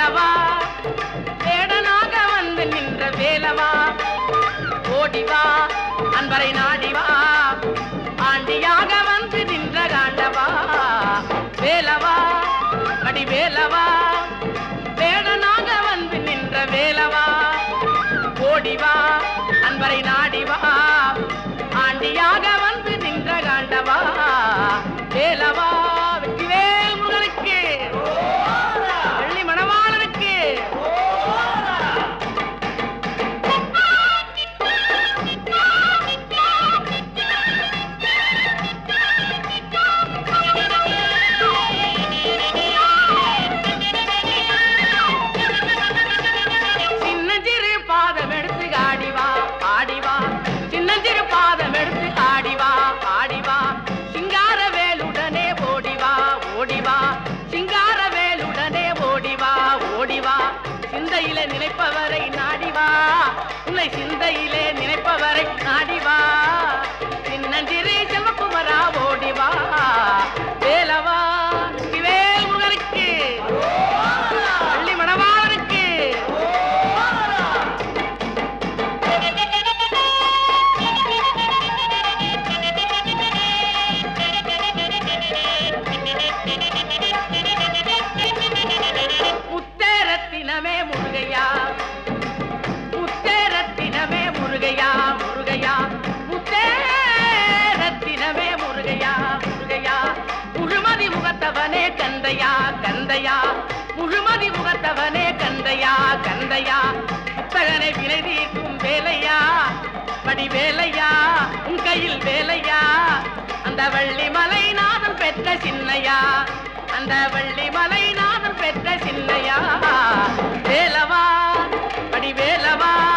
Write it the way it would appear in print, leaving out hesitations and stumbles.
வேலவா வேடனாக வந்து நின்ற வேலவா ஓடிவா அன்பரை நாடிவா ஆண்டியாக வந்து நின்ற காண்டவா வேலவா அடி வேலவா வேடனாக வந்து நின்ற வேலவா ஓடிவா அன்பரை நாடிவா ஆண்டியாக வந்து நின்ற காண்டவா வேலவா வெற்றிவேல் முருகனுக்கு வெள்ளி மணவாளனுக்கு சின்னஞ்சிறு பாதம் எடுத்து ஆடிவா ஆடிவா சின்னஞ்சிறு பாதம் எடுத்து ஆடிவா ஆடிவா சிங்கார வேலுடனே ஓடிவா ஓடிவா சிங்கார வேலுடனே ஓடிவா ஓடிவா சிந்தையிலே நினைப்பவரை நாடிவா உன்னை சிந்தையிலே நினைப்பவரை நாடிவா சின்னஞ்சிறு செல்வகுமரா ஓடிவா வேலவா வேல் முருகனுக்கு வள்ளி மணவாளனுக்கு முத்தேரத்தினமே முருகையா முத்தேரத்தினமே முருகையா முருகையா முத்தேரத்தினமே முருகையா முருகையா முழுமதி முகத்தவனே கந்தையா கந்தையா முழுமதி முகத்தவனே கந்தையா கந்தையா புத்தகனை வினை தீர்க்கும் வேலையா படி வேலையா உன் கையில் வேலையா அந்த வள்ளிமலை நாதம் பெற்ற சின்னையா அந்த வள்ளிமலை நாதம் பெற்ற சின்னையா வேலவா படி வேலவா